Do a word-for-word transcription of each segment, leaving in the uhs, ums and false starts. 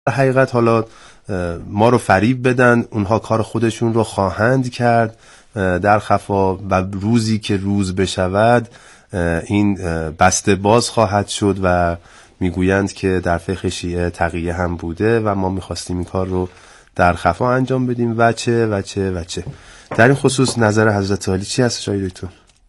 حقیقت حالا ما رو فریب بدن، اونها کار خودشون رو خواهند کرد در خفا و روزی که روز بشود این بسته باز خواهد شد و میگویند که در فقه شیعه تقیه هم بوده و ما میخواستیم این کار رو در خفا انجام بدیم و چه و چه و چه. در این خصوص نظر حضرت عالی چی هست شاید دکتر؟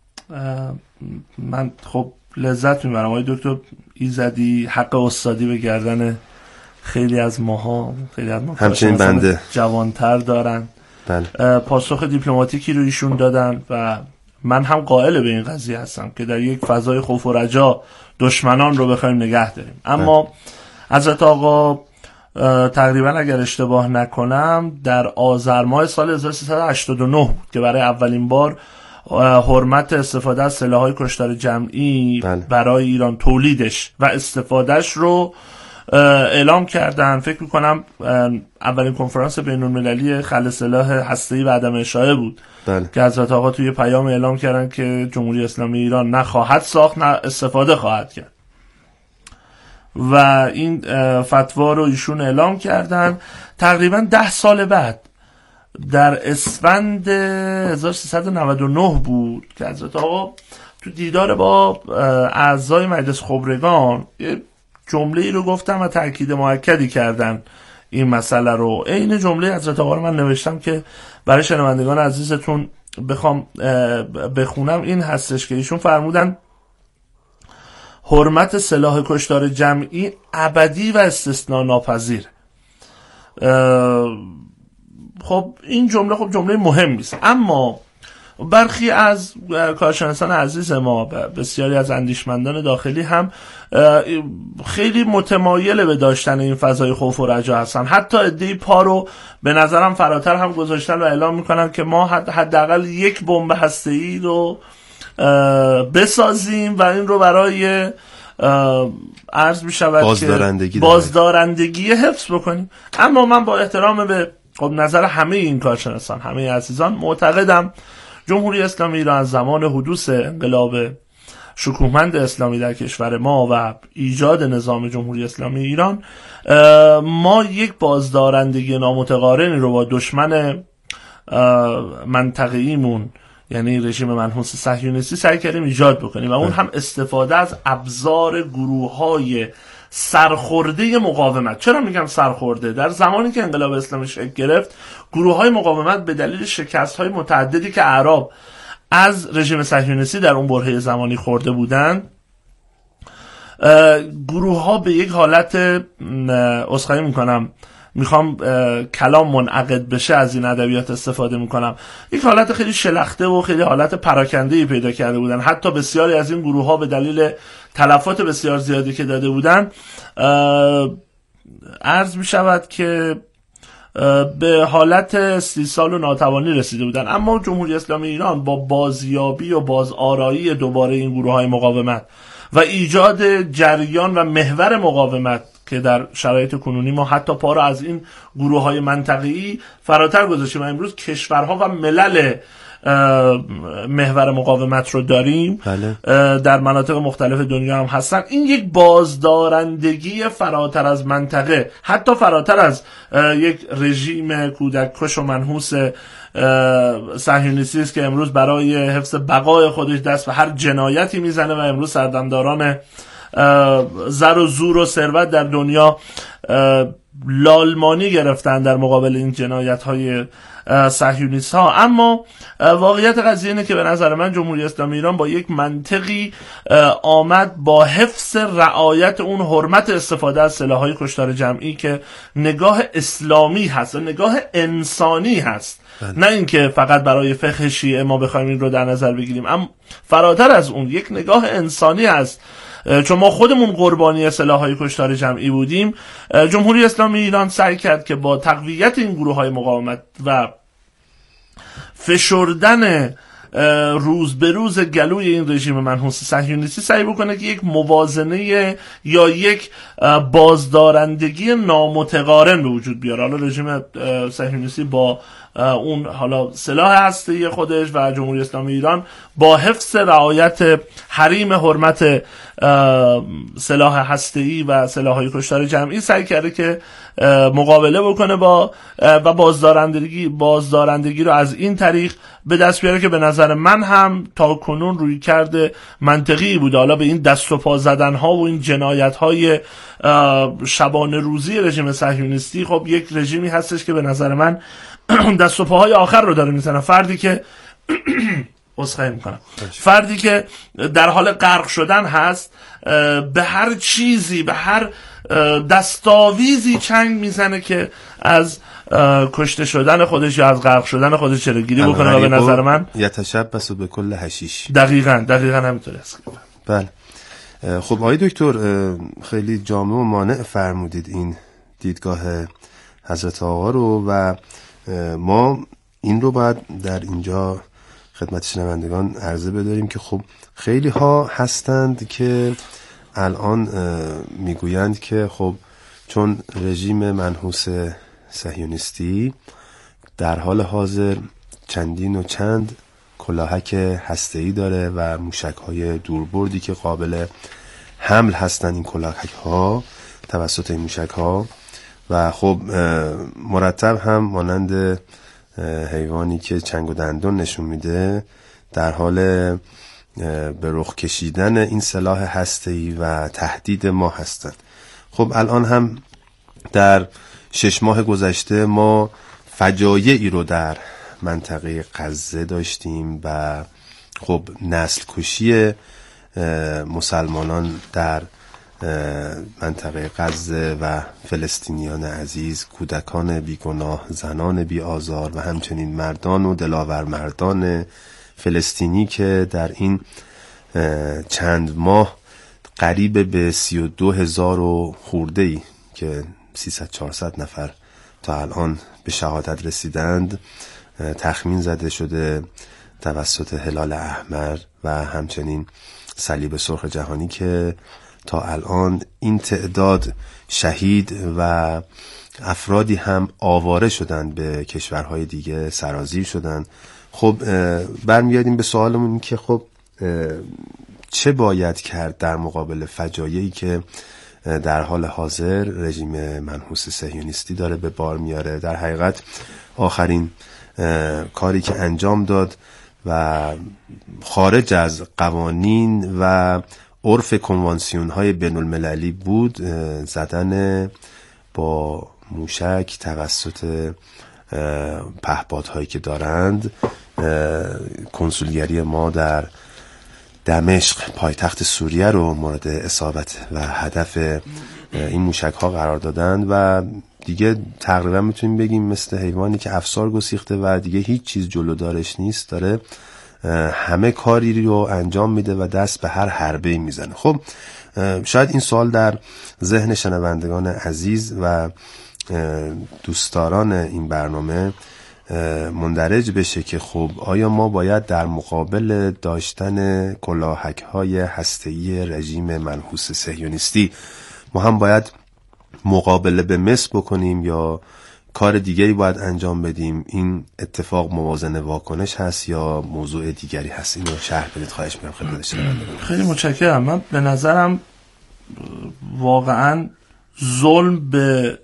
من خب لذت میبرم آقای دکتر ایزدی حق استادی به گردن خیلی از ماها، خیلی از ما همچنین بنده جوانتر دارن. بله. پاسخ دیپلماتیکی رو ایشون دادن و من هم قائل به این قضیه هستم که در یک فضای خوف و رجا دشمنان رو بخوایم نگه داریم. اما بله. حضرت آقا تقریبا اگر اشتباه نکنم در آذر ماه سال هزار و سیصد و هشتاد و نه بود که برای اولین بار حرمت استفاده از سلاح‌های کشتار جمعی بله. برای ایران تولیدش و استفادهش رو اعلام کردن. فکر میکنم اولین کنفرانس بین‌المللی خلع سلاح هسته‌ای و عدم اشاعه بود بله. که حضرت آقا توی پیام اعلام کردن که جمهوری اسلامی ایران نه خواهد ساخت نه استفاده خواهد کرد و این فتوا رو ایشون اعلام کردن. تقریبا ده سال بعد در اسفند هزار و سیصد و نود و نه بود که حضرت آقا تو دیدار با اعضای مجلس خبرگان جمله ای رو گفتن و تأکید مؤکدی کردن این مسئله رو. این جمله حضرت آقا رو من نوشتم که برای شنوندگان عزیزتون بخوام بخونم. این هستش که ایشون فرمودن حرمت سلاح کشتار جمعی ابدی و استثناء ناپذیر. خب این جمله خب جمله مهمی است، اما برخی از کارشناسان عزیز ما بسیاری از اندیشمندان داخلی هم خیلی متمایل به داشتن این فضای خوف و رجا هستن. حتی عده‌ای پا رو به نظرم فراتر هم گذاشتن و اعلام میکنن که ما حداقل یک بمب هسته‌ای رو بسازیم و این رو برای عرض میشود بازدارندگی, بازدارندگی حفظ بکنیم. اما من با احترام به خب نظر همه این کارشناسان، همه عزیزان، معتقدم جمهوری اسلامی ایران از زمان حدوث انقلاب شکوهمند اسلامی در کشور ما و ایجاد نظام جمهوری اسلامی ایران ما یک بازدارندگی نامتقارنی رو با دشمن منطقه‌ایمون یعنی رژیم منحوس صهیونیستی سعی کردیم ایجاد بکنیم و اون هم استفاده از ابزار گروه‌های سرخورده مقاومت. چرا میگم سرخورده؟ در زمانی که انقلاب اسلامی شکل گرفت گروه‌های مقاومت به دلیل شکست‌های متعددی که اعراب از رژیم صهیونیستی در اون برهه زمانی خورده بودند، گروه‌ها به یک حالت عذرخواهی میکنم میخوام کلام منعقد بشه از این ادبیات استفاده میکنم، یک حالت خیلی شلخته و خیلی حالت پراکنده‌ای پیدا کرده بودن. حتی بسیاری از این گروه ها به دلیل تلفات بسیار زیادی که داده بودن عرض میشود که به حالت استیصال و ناتوانی رسیده بودن. اما جمهوری اسلامی ایران با بازیابی و بازآرایی دوباره این گروه های مقاومت و ایجاد جریان و محور مقاومت که در شرایط کنونی ما حتی پا را از این گروه های منطقه‌ای فراتر گذاشتیم و امروز کشورها و ملل محور مقاومت رو داریم بله. در مناطق مختلف دنیا هم هستن. این یک بازدارندگی فراتر از منطقه، حتی فراتر از یک رژیم کودک کش و منحوس صهیونیستی است که امروز برای حفظ بقای خودش دست به هر جنایتی میزنه و امروز سردمداران زر و زور و ثروت در دنیا لالمانی گرفتن در مقابل این جنایت های صهیونیست ها. اما واقعیت قضیه اینه که به نظر من جمهوری اسلامی ایران با یک منطقی آمد با حفظ رعایت اون حرمت استفاده از سلاح‌های کشتار جمعی که نگاه اسلامی هست و نگاه انسانی هست، نه اینکه فقط برای فقه شیعه ما بخوایم این رو در نظر بگیریم، اما فراتر از اون یک نگاه انسانی هست. چون ما خودمون قربانی سلاح‌های کشتار جمعی بودیم، جمهوری اسلامی ایران سعی کرد که با تقویت این گروه‌های مقاومت و فشردن روز به روز گلوی این رژیم منحوس صهیونیستی سعی بکنه که یک موازنه یا یک بازدارندگی نامتقارن به وجود بیاره. حالا رژیم صهیونیستی با اون حالا سلاح هسته‌ای خودش و جمهوری اسلامی ایران با حفظ رعایت حریم حرمت سلاح هسته‌ای و سلاح‌های کشتار جمعی سعی کرده که مقابله بکنه با و بازدارندگی بازدارندگی رو از این طریق به دست بیاره که به نظر من هم تا کنون روی کرده منطقی بود. حالا به این دست و پا زدن ها و این جنایت های شبانه روزی رژیم صهیونیستی، خب یک رژیمی هستش که به نظر من دست و پاهای آخر رو داره میزنه. فردی که عذرخواهی میکنم فردی که در حال غرق شدن هست، به هر چیزی، به هر دستاویزی چنگ میزنه که از کشته شدن خودش یا از غرق شدن خودش جلوگیری بکنه. و به نظر من یتشبث بكل حشیش. دقیقاً دقیقاً همینطوری است. بله. خب آقای دکتر خیلی جامع و مانع فرمودید این دیدگاه حضرت آقا رو و ما این رو باید در اینجا خدمت شنوندگان عرضه بداریم که خب خیلی ها هستند که الان میگویند که خب چون رژیم منحوس صهیونیستی در حال حاضر چندین و چند کلاهک هسته‌ای داره و موشک‌های دوربردی که قابل حمل هستند این کلاهک‌ها توسط این موشک‌ها و خب مرتب هم مانند حیوانی که چنگ و دندون نشون میده در حال به رخ کشیدن این سلاح هسته‌ای و تهدید ما هستند. خب الان هم در شش ماه گذشته ما فجایعی رو در منطقه غزه داشتیم و خب نسل کشی مسلمانان در منطقه غزه و فلسطینیان عزیز، کودکان بیگناه، زنان بی آزار و همچنین مردان و دلاور مردان فلسطینی که در این چند ماه قریب به سی و دو هزار و خورده ای که سیصد چهارصد نفر تا الان به شهادت رسیدند تخمین زده شده توسط هلال احمر و همچنین صلیب سرخ جهانی که تا الان این تعداد شهید و افرادی هم آواره شدند به کشورهای دیگه سرازیر شدند. خب برمیگردیم به سوالمون که خب چه باید کرد در مقابل فجایعی که در حال حاضر رژیم منحوس صهیونیستی داره به بار میاره. در حقیقت آخرین کاری که انجام داد و خارج از قوانین و عرف کنوانسیون های بین المللی بود زدن با موشک توسط پهپادهایی که دارند کنسولگری ما در دمشق پایتخت سوریه رو مورد اصابت و هدف این موشک ها قرار دادند و دیگه تقریبا میتونیم بگیم مثل حیوانی که افسار گسیخته و دیگه هیچ چیز جلودارش نیست، داره همه کاری رو انجام میده و دست به هر حربه‌ای میزنه. خب شاید این سوال در ذهن شنوندگان عزیز و دوستداران این برنامه مندرج بشه که خب آیا ما باید در مقابل داشتن کلاهک‌های هسته‌ای رژیم منحوس صهیونیستی ما هم باید مقابله به مثل بکنیم یا کار دیگری باید انجام بدیم؟ این اتفاق موازنه واکنش هست یا موضوع دیگری هست؟ اینو شرح بدید خواهش می‌کنم خدمت شنوندگان. خیلی متشکرم. من به نظرم واقعا ظلم به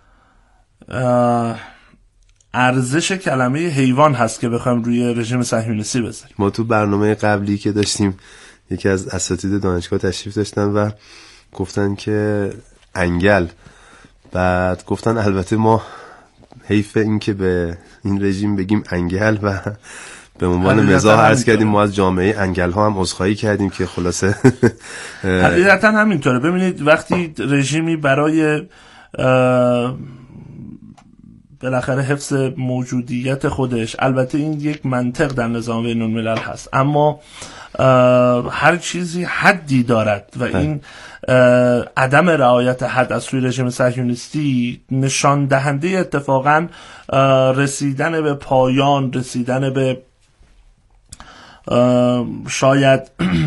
ارزش کلمه حیوان هست که بخوایم روی رژیم صهیونیستی بذاریم. ما تو برنامه قبلی که داشتیم یکی از اساتید دانشگاه تشریف داشتن و گفتن که انگل، بعد گفتن البته ما حیف این که به این رژیم بگیم انگل و به عنوان مزاح عرض کردیم ما از جامعه انگل ها هم عذرخواهی کردیم که خلاصه حقیقتا همینطوره. ببینید وقتی رژیمی برای بالاخره حفظ موجودیت خودش، البته این یک منطق در نظام بین الملل هست، اما هر چیزی حدی دارد و این عدم رعایت حد از سوی رژیم صهیونیستی نشان دهنده اتفاقا رسیدن به پایان، رسیدن به شاید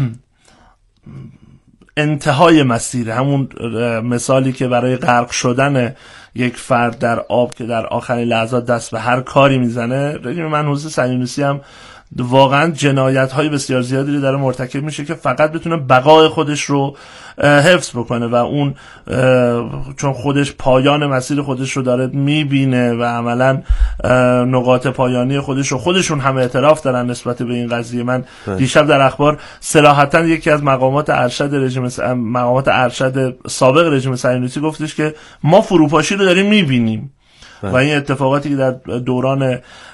انتهای مسیر، همون مثالی که برای غرق شدن یک فرد در آب که در آخرین لحظات دست به هر کاری میزنه، رژیم منحوس صهیونیستی هم واقعا جنایت های بسیار زیادی رو داره مرتکب میشه که فقط بتونه بقای خودش رو حفظ بکنه و اون چون خودش پایان مسیر خودش رو داره میبینه و عملا نقاط پایانی خودش رو خودشون هم اعتراف دارن نسبت به این قضیه. من دیشب در اخبار صراحتا یکی از مقامات ارشد رژیم مقامات ارشد سابق رژیم صهیونیستی گفتش که ما فروپاشی رو داریم میبینیم و این اتفاقاتی که در دوران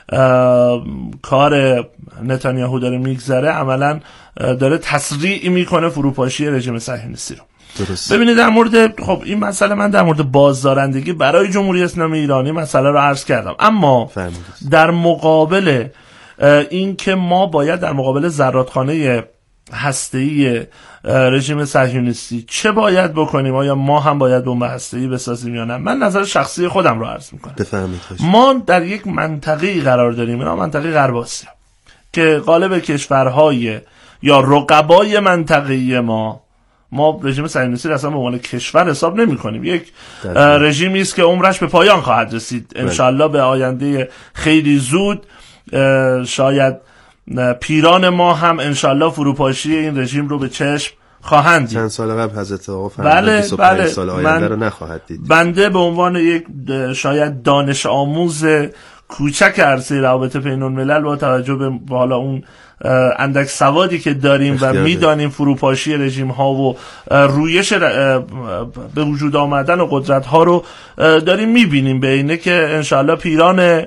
کار نتانیاهو داره میگذره عملا داره تسریع میکنه فروپاشی رژیم صهیونیستی رو. درست. ببینید در مورد خب این مسئله من در مورد بازدارندگی برای جمهوری اسلامی ایرانی مسئله رو عرض کردم، اما فهمیدید. در مقابل این که ما باید در مقابل زرادخانه هسته‌ای رژیم صهیونیستی چه باید بکنیم، آیا ما هم باید بمب هسته‌ای بسازیم یا نه، من نظر شخصی خودم رو عرض میکنم. بفرمایید. ما در یک منطقه‌ای قرار داریم، اینا منطقه غرب آسیا که غالب کشورهای یا رقبای منطقه‌ای ما ما رژیم صهیونیستی اصلا به عنوان کشور حساب نمی‌کنیم. یک رژیمی است که عمرش به پایان خواهد رسید انشالله به آینده خیلی زود. شاید پیران ما هم انشالله فروپاشی این رژیم رو به چشم خواهند دید. چند سال قبل حضرت آقا فرمودن بله بیست و پنج بله سال آینده رو نخواهد دید. بنده به عنوان یک شاید دانش آموز کوچک عرصه روابط بین الملل با توجه به حالا اون اندک سوادی که داریم و میدانیم فروپاشی رژیم ها و رویش به وجود آمدن و قدرت ها رو داریم میبینیم، به اینه که انشالله پیران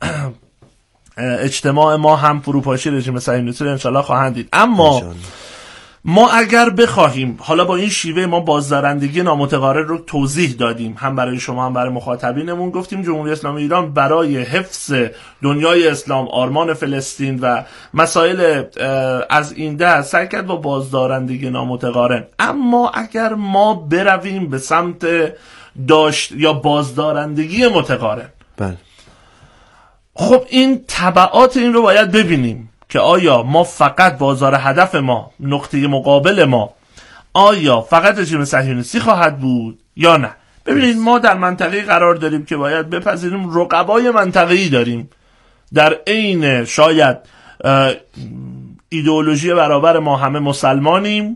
اجتماع ما هم فروپاشی رژیم صهیونیستی رو انشالله خواهند دید. اما انشالله. ما اگر بخواهیم حالا با این شیوه ما بازدارندگی نامتقارن رو توضیح دادیم، هم برای شما هم برای مخاطبینمون، گفتیم جمهوری اسلامی ایران برای حفظ دنیای اسلام، آرمان فلسطین و مسائل از این دست سعی کرد با بازدارندگی نامتقارن. اما اگر ما برویم به سمت داشت یا بازدارندگی متقارن، بله، خب این تبعات این رو باید ببینیم که آیا ما فقط بازار هدف ما، نقطه مقابل ما آیا فقط رژیم صهیونیستی خواهد بود یا نه. ببینید ما در منطقه قرار داریم که باید بپذیریم رقبای منطقه‌ای داریم، در عین شاید ایدئولوژی برابر ما همه مسلمانیم،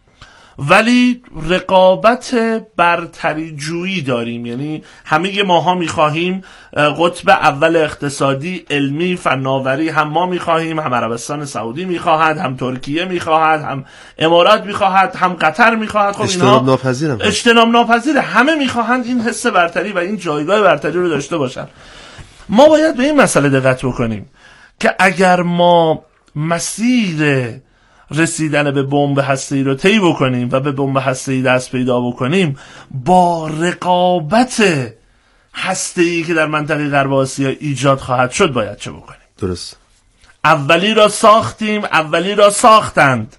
ولی رقابت برتری جویی داریم، یعنی همه ماها میخواهیم قطب اول اقتصادی، علمی، فناوری هم ما میخواهیم، هم عربستان سعودی میخواهد، هم ترکیه میخواهد، هم امارات میخواهد، هم قطر میخواهد. خب اجتناب ناپذیرم اجتناب ناپذیره، همه میخواهند این حس برتری و این جایگاه برتری رو داشته باشن. ما باید به این مسئله دقت بکنیم که اگر ما مسیر رسیدن به بمب هسته‌ای رو طی بکنیم و به بمب هسته‌ای دست پیدا بکنیم، با رقابت هسته‌ای که در منطقه غرب آسیا ایجاد خواهد شد باید چه بکنیم؟ درست. اولی را ساختیم، اولی را ساختند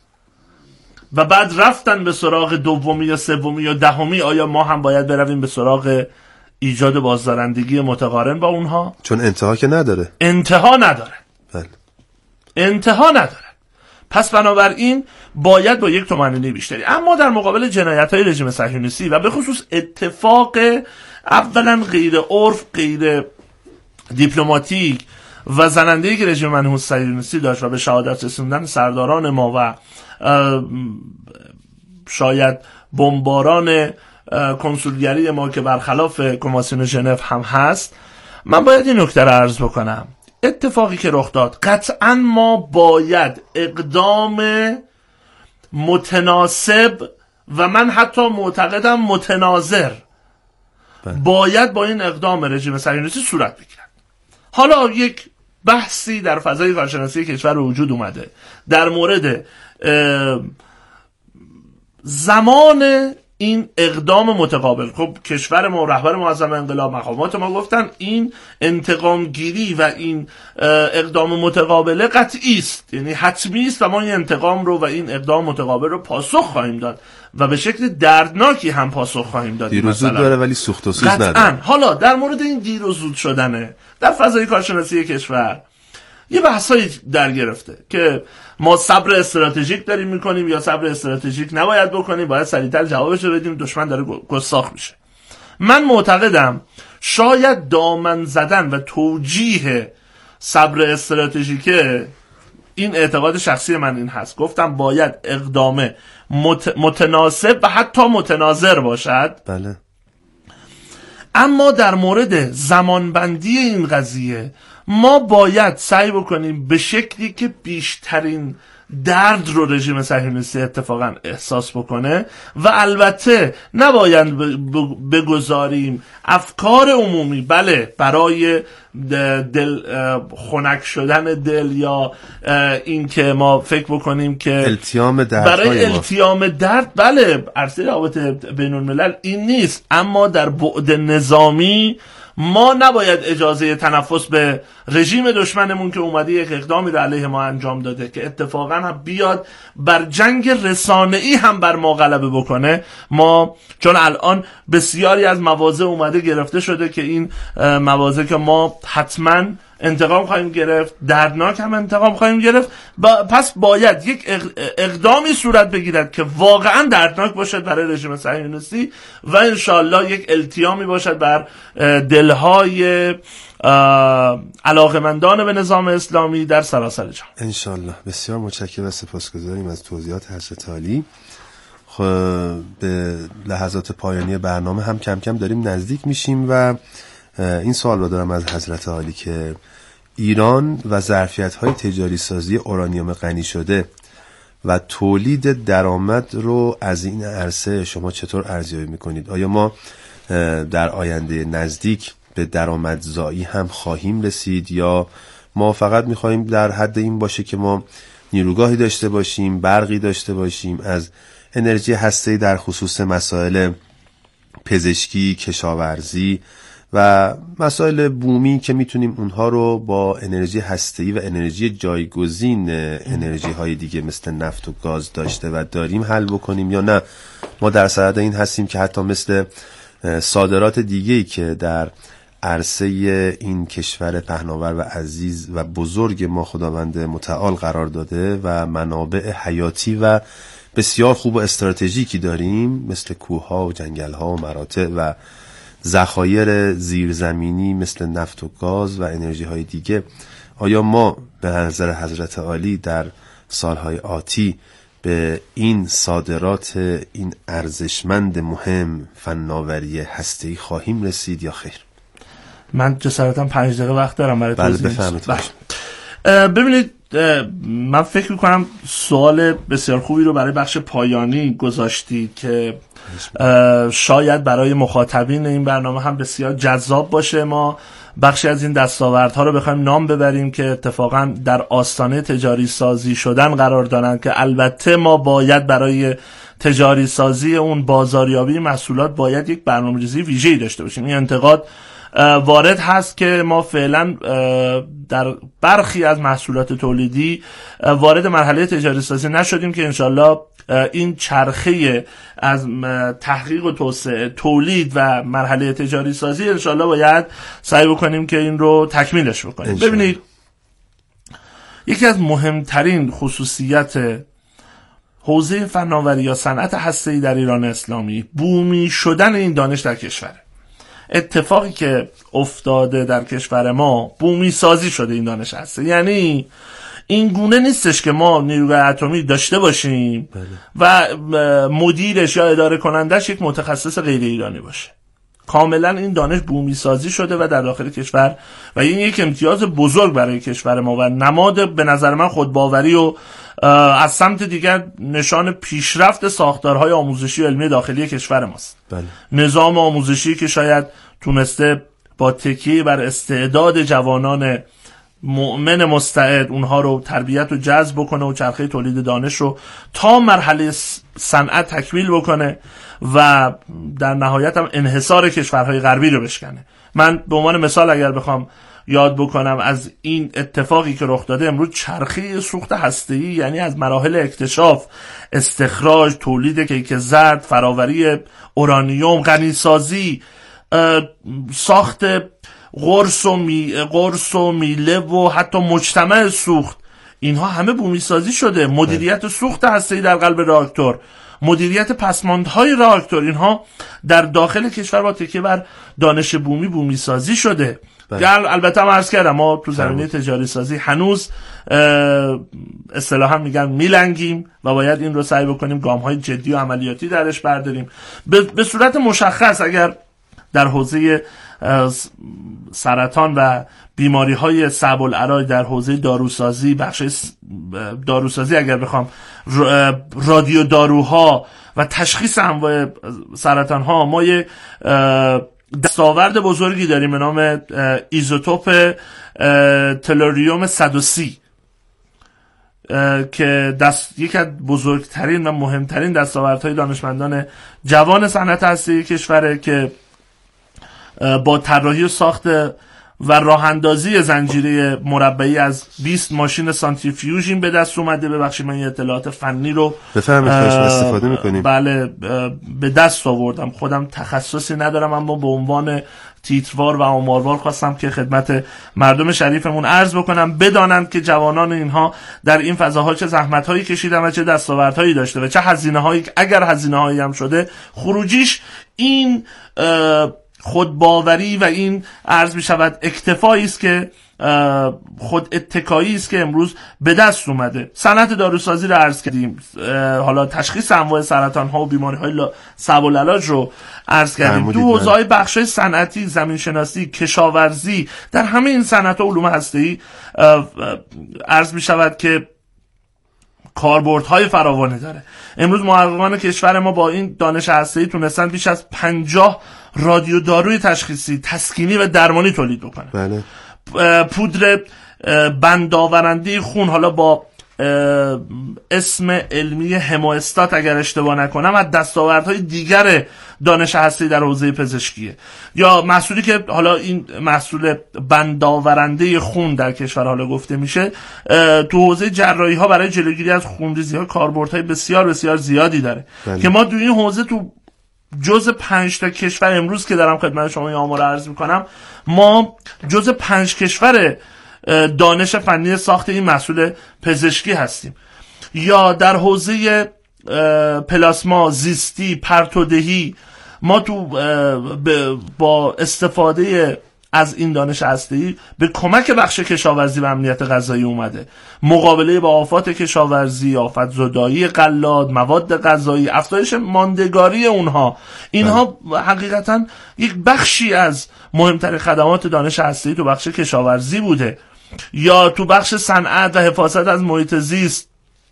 و بعد رفتن به سراغ دومی یا سومی یا دهمی. آیا ما هم باید برویم به سراغ ایجاد بازدارندگی متقارن با اونها؟ چون انتها که نداره. انتها نداره. بله. انتها نداره. پس بنابراین باید با یک تومنینه بیشتری. اما در مقابل جنایت‌های رژیم صهیونیستی و به خصوص اتفاق اولا غیر عرف، غیر دیپلماتیک و زننده‌ای که رژیم منحوس صهیونیستی داشت و به شهادت رسوندن سرداران ما و شاید بمباران کنسولگری ما که برخلاف کنوانسیون ژنو هم هست، من باید این نکته رو عرض بکنم. اتفاقی که رخ داد، قطعا ما باید اقدام متناسب و من حتی معتقدم متناظر باید با این اقدام رژیم صهیونیستی صورت بگیرد. حالا یک بحثی در فضای کارشناسی کشور به وجود اومده در مورد زمان این اقدام متقابل. خب کشور ما، رهبر معظم انقلاب، مقامات ما گفتن این انتقام گیری و این اقدام متقابل قطعی است، یعنی حتمی است و ما این انتقام رو و این اقدام متقابل رو پاسخ خواهیم داد و به شکل دردناکی هم پاسخ خواهیم داد. دیر و زود داره ولی سوخت و سوز نداره. حالا در مورد این دیر و زود شدنه در فضای کارشناسی کشور یه بحثایی در گرفته که ما صبر استراتژیک داریم میکنیم یا صبر استراتژیک نباید بکنیم، باید سریعتر جوابش رو بدیم، دشمن داره گستاخ میشه. من معتقدم شاید دامن زدن و توجیه صبر استراتژیک این اعتقاد شخصی من این هست، گفتم باید اقدام مت... متناسب و حتی متناظر باشد. بله. اما در مورد زمانبندی این قضیه ما باید سعی بکنیم به شکلی که بیشترین درد رو رژیم صهیونیستی اتفاقا احساس بکنه و البته نباید بگذاریم افکار عمومی بله برای دل خنک شدن دل یا این که ما فکر بکنیم که التیام درد برای التیام درد بله عرصه روابط بین الملل این نیست، اما در بعد نظامی ما نباید اجازه تنفس به رژیم دشمنمون که اومده یک اقدامی رو علیه ما انجام داده که اتفاقا هم بیاد بر جنگ رسانه‌ای هم بر ما غلبه بکنه. ما چون الان بسیاری از مواضع اومده گرفته شده که این مواضع که ما حتما انتقام خواهیم گرفت، دردناک هم انتقام خواهیم گرفت، با پس باید یک اقدامی صورت بگیرد که واقعا دردناک باشد برای رژیم صهیونیستی و انشالله یک التیامی باشد بر دلهای علاقمندان به نظام اسلامی در سراسر جهان. انشالله. بسیار متشکرم و سپاسگزاریم از توضیحات حضرت عالی. خب به لحظات پایانی برنامه هم کم کم داریم نزدیک میشیم و این سوال رو دارم از حضرت عالی که ایران و ظرفیت‌های تجاری سازی اورانیوم غنی شده و تولید درآمد رو از این عرصه شما چطور ارزیابی میکنید؟ آیا ما در آینده نزدیک به درآمدزایی هم خواهیم رسید یا ما فقط میخواهیم در حد این باشه که ما نیروگاهی داشته باشیم، برقی داشته باشیم، از انرژی هسته‌ای در خصوص مسائل پزشکی، کشاورزی و مسائل بومی که میتونیم اونها رو با انرژی هسته‌ای و انرژی جایگزین انرژی های دیگه مثل نفت و گاز داشته و داریم حل بکنیم، یا نه ما در صدد این هستیم که حتی مثل صادرات دیگه‌ای که در عرصه این کشور پهناور و عزیز و بزرگ ما خداوند متعال قرار داده و منابع حیاتی و بسیار خوب و استراتژیکی داریم مثل کوه‌ها و جنگل‌ها و مراتع و ذخایر زیرزمینی مثل نفت و گاز و انرژی های دیگه، آیا ما به نظر حضرت عالی در سالهای آتی به این صادرات این ارزشمند مهم فناوری هسته‌ای خواهیم رسید یا خیر؟ من جسارتا پنج دقیقه وقت دارم برای بله توضیح. بفرمایید. ببینید من فکر میکنم سوال بسیار خوبی رو برای بخش پایانی گذاشتید که شاید برای مخاطبین این برنامه هم بسیار جذاب باشه ما بخشی از این دستاوردها رو بخوایم نام ببریم که اتفاقا در آستانه تجاری سازی شدن قرار دارن، که البته ما باید برای تجاری سازی اون بازاریابی محصولات باید یک برنامه‌ریزی ویژه‌ای داشته باشیم. این انتقاد وارد هست که ما فعلا در برخی از محصولات تولیدی وارد مرحله تجاری سازی نشدیم که انشالله این چرخه از تحقیق و توسعه تولید و مرحله تجاری سازی انشالله باید سعی بکنیم که این رو تکمیلش بکنیم. ببینید یکی از مهمترین خصوصیت حوزه فناوری یا صنعت هسته‌ای در ایران اسلامی بومی شدن این دانش در کشوره. اتفاقی که افتاده در کشور ما بومی سازی شده این دانش هسته، یعنی این گونه نیستش که ما نیروگاه اتمی داشته باشیم بله. و مدیرش یا اداره کنندش یک متخصص غیر ایرانی باشه. کاملا این دانش بومی سازی شده و در داخل کشور و این یک امتیاز بزرگ برای کشور ما و نماد به نظر من خودباوری و از سمت دیگر نشان پیشرفت ساختارهای آموزشی و علمی داخلی کشور ماست. بله. نظام آموزشی که شاید تونسته با تکیه بر استعداد جوانان مؤمن مستعد اونها رو تربیت و جذب بکنه و چرخه تولید دانش رو تا مرحله صنعت تکمیل بکنه و در نهایت هم انحصار کشورهای غربی رو بشکنه. من به عنوان مثال اگر بخوام یاد بکنم از این اتفاقی که رخ داده امروز، چرخه سوخت هسته‌ای یعنی از مراحل اکتشاف، استخراج، تولید کیک زرد، فراوری اورانیوم، غنیسازی، ساخت قرص و می قرص و میله و حتی مجتمع سوخت، اینها همه بومی سازی شده. مدیریت سوخت هسته‌ای در قلب راکتور، مدیریت پسماندهای راکتور، اینها در داخل کشور با تکیه بر دانش بومی بومی سازی شده. البته هم عرض کردم ما تو زمینه تجاری سازی هنوز اصطلاحا میگن میلنگیم و باید این رو سعی بکنیم گام‌های جدی و عملیاتی درش برداریم. به صورت مشخص اگر در حوزه سرطان و بیماری‌های صعب العلاج در حوزه داروسازی، بخش داروسازی اگر بخوام رادیو داروها و تشخیص انواع سرطان‌ها، ما یک دستاورد بزرگی داریم به نام ایزوتوپ تلوریوم صد و سی که دست یکی از بزرگترین و مهمترین دستاوردهای دانشمندان جوان صنعت هسته‌ای کشوره که با طراحی و ساخت و راه اندازی زنجیره مربعی از بیست ماشین سانتریفیوژ به دست اومده. ببخشید من یه اطلاعات فنی رو بفرمایید استفاده می‌کنیم. بله به دست آوردم، خودم تخصصی ندارم اما به عنوان تیتروار و آماروار خواستم که خدمت مردم شریفمون عرض بکنم بدانند که جوانان اینها در این فضاها چه زحمت‌هایی کشیدن و چه دستاوردهایی داشته و چه هزینه‌هایی، اگر هزینه‌هایی هم شده، خروجیش این خودباوری و این عرض می شود اکتفایی است که خود اتکایی است که امروز به دست اومده. صنعت داروسازی رو عرض کردیم، حالا تشخیص انواع سرطان ها و بیماری های صعب العلاج رو عرض کردیم. دو حوزه بخشای صنعتی، زمین شناسی، کشاورزی، در همه این صنعت ها علوم هسته‌ای عرض می شود که کاربردهای فراوانی داره. امروز محققان کشور ما با این دانش هسته‌ای تونستن بیش از پنجاه رادیو داروی تشخیصی، تسکینی و درمانی تولید بکنن. بله. پودر بندآورنده خون، حالا با اسم علمی هموستات اگر اشتباه نکنم، از دستاوردهای دیگر دانش هسته‌ای در حوزه پزشکیه. یا محصولی که حالا این محصول بندآورنده خون در کشور حالا گفته میشه، تو حوزه جراحی ها برای جلوگیری از خونریزی ها کاربردهای بسیار بسیار زیادی داره. بله. که ما تو این حوزه تو جز پنج تا کشور، امروز که دارم خدمت شما این آمار عرض میکنم، ما جز پنج کشور دانش فنی ساخت این محصول پزشکی هستیم. یا در حوزه پلاسما، زیستی، پرتودهی، ما تو با استفاده از این دانش هسته‌ای به کمک بخش کشاورزی و امنیت غذایی اومده. مقابله با آفات کشاورزی، آفت زدایی غلات، مواد غذایی، افزایش ماندگاری اونها، اینها حقیقتا یک بخشی از مهمترین خدمات دانش هسته‌ای تو بخش کشاورزی بوده. یا تو بخش صنعت و حفاظت از محیط زیست،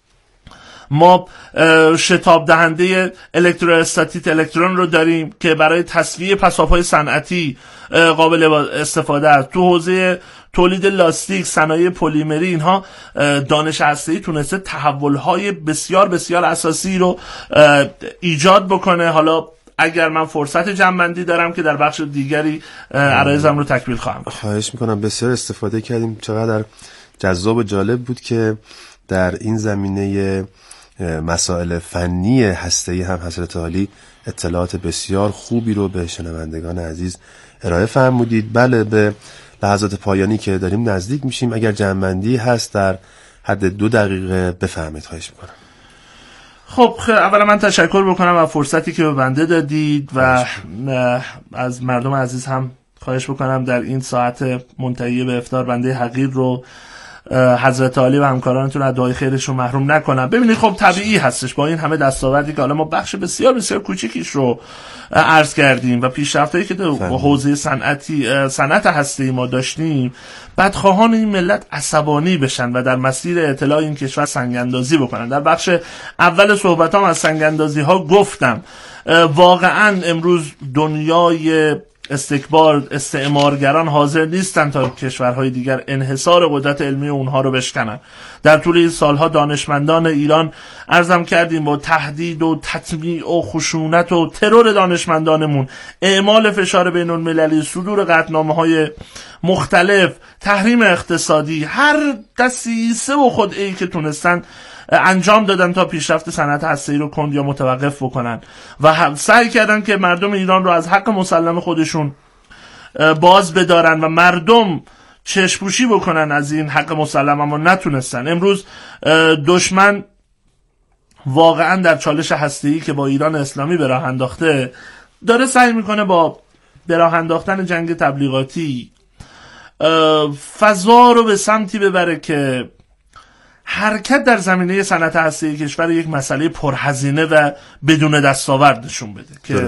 ما شتاب دهنده الکتروستاتیک الکترون رو داریم که برای تصفیه پساب‌های صنعتی قابل استفاده است. تو حوزه تولید لاستیک، صنایع پلیمری، اینها دانش هسته‌ای تونسته تحول‌های بسیار بسیار اساسی رو ایجاد بکنه. حالا اگر من فرصت جمع‌بندی دارم که در بخش دیگری عرایزم رو تکمیل خواهم کرد. خواهش میکنم. بسیار استفاده کردیم، چقدر جذاب و جالب بود که در این زمینه مسائل فنی هسته‌ای هم حضرت عالی اطلاعات بسیار خوبی رو به شنوندگان عزیز ارائه فرمودید. بله، به لحظات پایانی که داریم نزدیک میشیم، اگر جمع‌بندی هست در حد دو دقیقه بفرمایید. خواهش میکنم. خب اولا من تشکر بکنم از فرصتی که به بنده دادید و از مردم عزیز هم خواهش بکنم در این ساعت منتهی به افطار بنده حقیر رو حضرت عالی و همکارانتون از دعای خیرشون محروم نکنم. ببینید خب طبیعی هستش با این همه دستاوردی که حالا ما بخش بسیار بسیار کوچیکیش رو عرض کردیم و پیشرفتایی که در حوزه صنعتی صنعت هسته‌ای ما داشتیم، بدخواهان این ملت عصبانی بشن و در مسیر اطلاع این کشور سنگ‌اندازی بکنن. در بخش اول صحبتام از سنگ‌اندازی ها گفتم. واقعا امروز دنیای استکبار، استعمارگران حاضر نیستن تا کشورهای دیگر انحصار قدرت علمی اونها رو بشکنن. در طول این سالها دانشمندان ایران عرضم کردیم با تهدید و تطمیع و خشونت و ترور دانشمندانمون، اعمال فشار بین المللی، صدور قطعنامه‌های مختلف، تحریم اقتصادی، هر دسیسه و خدعه‌ای که تونستن انجام دادن تا پیشرفت صنعت هسته‌ای رو کند یا متوقف بکنن و سعی کردن که مردم ایران رو از حق مسلم خودشون باز بدارن و مردم چشم‌پوشی بکنن از این حق مسلم، اما نتونستن. امروز دشمن واقعا در چالش هسته‌ای که با ایران اسلامی به راه انداخته داره سعی میکنه با به راه انداختن جنگ تبلیغاتی فضا رو به سمتی ببره که حرکت در زمینه صنعت هسته‌ای کشور یک مسئله پرهزینه و بدون دستاورد نشون بده که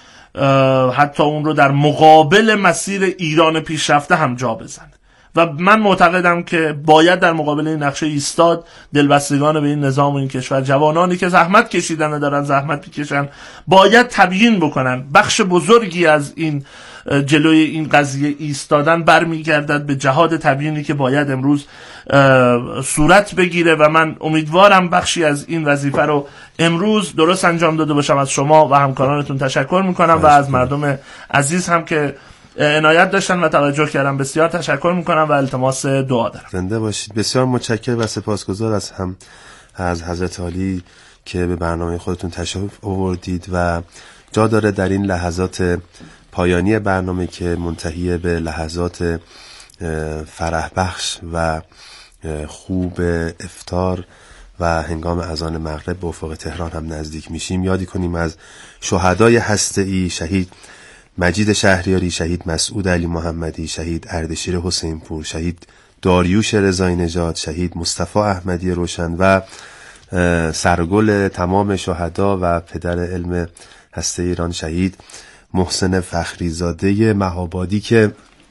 حتی اون رو در مقابل مسیر ایران پیشرفته هم جا بزنه. و من معتقدم که باید در مقابل این نقشه ایستاد. دلبستگان به این نظام و این کشور، جوانانی که زحمت کشیدن و دارن زحمت میکشن، باید تبیین بکنن. بخش بزرگی از این جلوی این قضیه ایستادن برمیگردد به جهاد تبیینی که باید امروز صورت بگیره و من امیدوارم بخشی از این وظیفه رو امروز درست انجام داده باشم. از شما و همکارانتون تشکر میکنم و از مردم عزیز هم که عنایت داشتن و توجه کردن بسیار تشکر میکنم و التماس دعا دارم. زنده باشید. بسیار متشکرم و سپاسگزار از هم از حضرت عالی که به برنامه خودتون تشریف آوردید و جا داره در این لحظات پایانی برنامه که منتهی به لحظات فرح بخش و خوب افطار و هنگام اذان مغرب به افق تهران هم نزدیک میشیم، یادی کنیم از شهدای هسته‌ای: شهید مجید شهریاری، شهید مسعود علی محمدی، شهید اردشیر حسین پور، شهید داریوش رضایی نژاد، شهید مصطفی احمدی روشن و سرگل تمام شهدا و پدر علم هسته ایران شهید محسن فخریزاده مهابادی که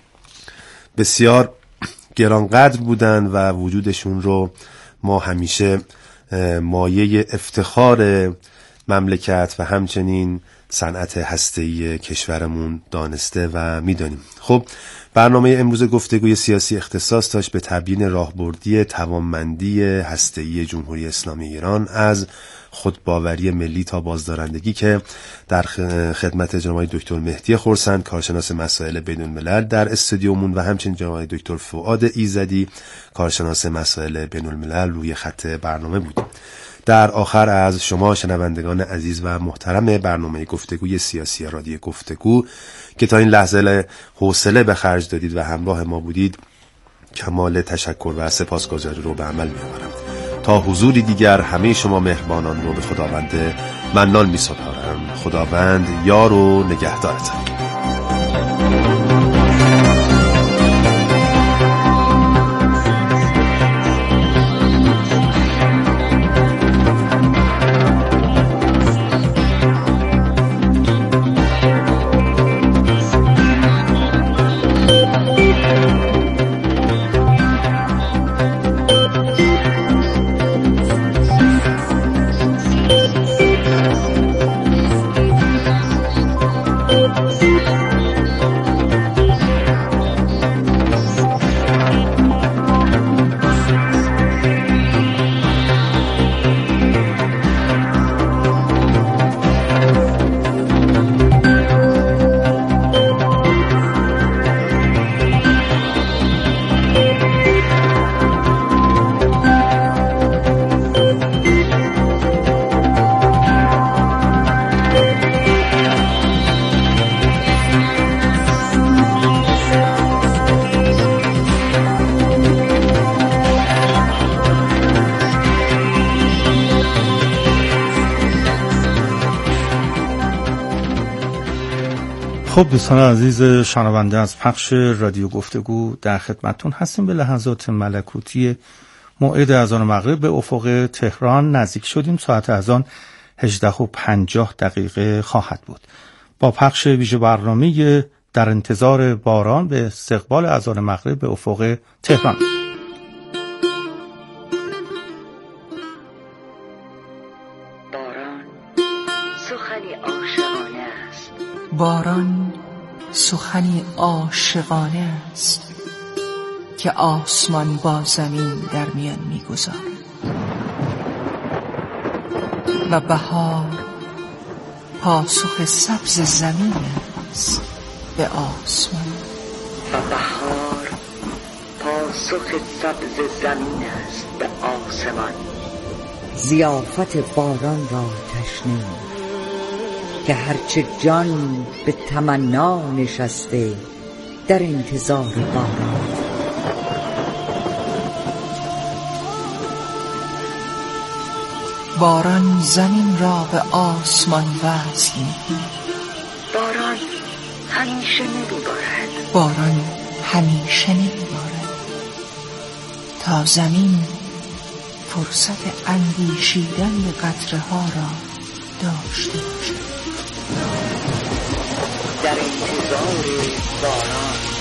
بسیار گرانقدر بودن و وجودشون رو ما همیشه مایه افتخار مملکت و همچنین صنعت هسته‌ای کشورمون دانسته و میدانیم. خب برنامه امروز گفتگوی سیاسی اختصاص داشت به تبیین راهبردی توانمندی هسته‌ای جمهوری اسلامی ایران از خودباوری ملی تا بازدارندگی که در خدمت جناب دکتر مهدی خرسند کارشناس مسائل بین الملل در استودیومون و همچنین جناب دکتر فؤاد ایزدی کارشناس مسائل بین الملل روی خط برنامه بودیم. در آخر از شما شنوندگان عزیز و محترم برنامه گفتگوی سیاسی رادیو گفتگو که تا این لحظه حوصله به خرج دادید و همراه ما بودید کمال تشکر و سپاسگزاری رو به عمل می‌آورم. تا حضوری دیگر همه شما مهربانان رو به خداوند منان می‌سپارم. خداوند یار و نگهدارتان. خب دوستان عزیز شنونده از پخش رادیو گفتگو در خدمتتون هستیم. به لحظات ملکوتی موعد اذان مغرب به افق تهران نزدیک شدیم. ساعت اذان هجده و پنجاه دقیقه خواهد بود. با پخش ویژه برنامه در انتظار باران به استقبال اذان مغرب به افق تهران. باران سخنی عاشقانه است که آسمان با زمین در میان میگذارد و بهار پاسخ سبز زمین است به آسمان و بهار پاسخ سبز زمین است به آسمان. ضیافت باران را تشنه که هرچه جان به تمنا نشسته در انتظار باران. باران زمین را به آسمان وصل می‌کند. باران همیشه نمیبارد. باران همیشه نمیبارد تا زمین فرصت اندیشیدن به قطره ها را داشته باشد. در انتظار باران